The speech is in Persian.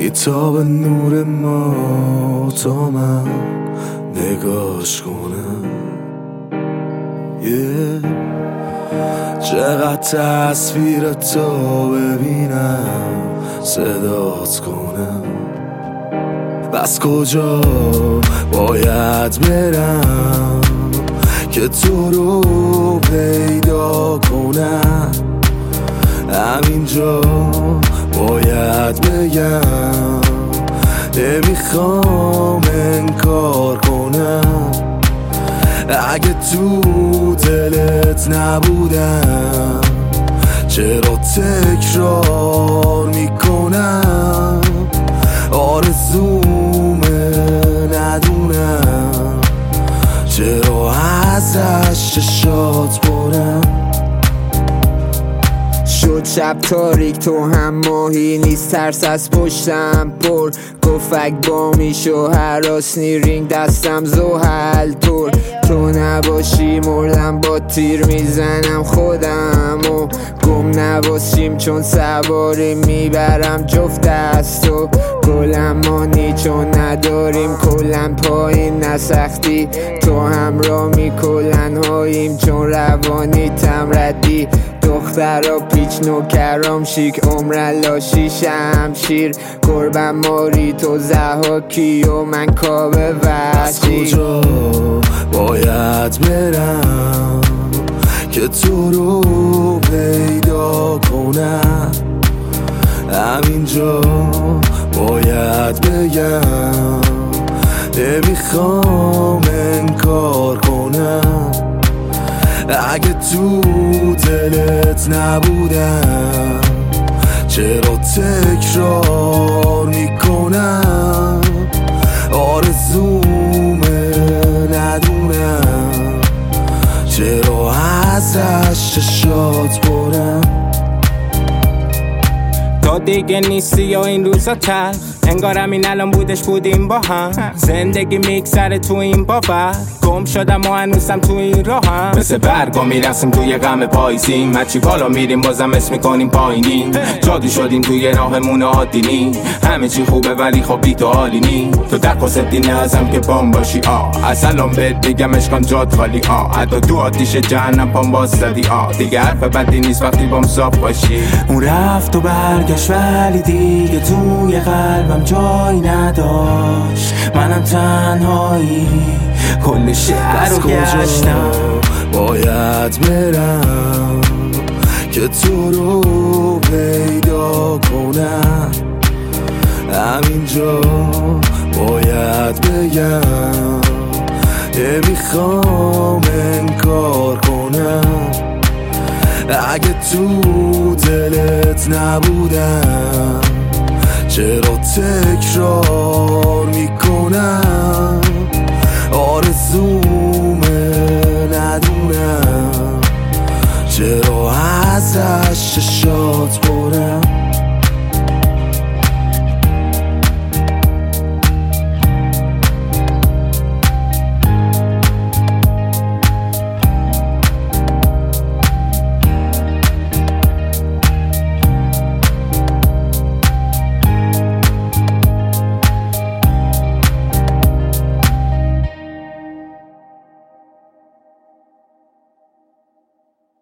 میتاب نور ما تا من نگاش کنم. چقدر تصویر تو ببینم صدات کنم. بس کجا باید برم که تو رو پیدا کنم؟ همینجا باید بگم نمیخوام انکار کنم. اگه تو دلت نبودم چرا تکرار میکنم؟ آرزومه ندونم چرا ازش چشات برم. شد شب تاریک تو هم ماهی نیست، ترس از پشتم پر گفک با میشو هراسنی رینگ دستم زوحل طور. تو نباشی مردم با تیر میزنم خودم و گم نباشیم چون سواری میبرم جفت دستو. گلم مانی چون نداریم کلن پایین نسختی، تو همراه میکلن هاییم چون روانی تم ردی. دخترا پیچ نوکرام شیک عمر لاشی شمشیر قربم ماری تو زهاکی و من کابه وحشی. کجا باید برم که تو رو پیدا کنم؟ همینجا باید بگم نمیخوام انکار کنم. اگه تو دلت نبودم چرا تکرار میکنم؟ آرزومه ندونم چرا ازش چشات برم. تو دیگه نیستی یا این روزا تلخ انگارم این الان بودیم با هم. زندگی میگذره تو این باور گم شدم و هنوزم تو این راهم. مثل برگا میرسیم توی غم پاییزیم، مچی بالا میریم بازم اسم میکنیم پایینیم. جادو شدیم توی راهمون عادی نی، همه چی خوبه ولی خب بی تو حالی نی. تو در قصدی نازم که بام باشی از الان بهت بگم اشکان جاد خالی حتی تو آتیش جهنم پام باز زدی دیگه حرف بدی نیست وقتی بام صاف باشی. اون رفت و برگشت ولی دیگه توی قلبم جایی نداشت. منم تنهایی کل شهر رو گشتم. باید برم که تو رو پیدا کنم. همینجا باید بگم نمیخوام انکار کنم. اگه تو دلت نبودم چرا تکرار میکنم؟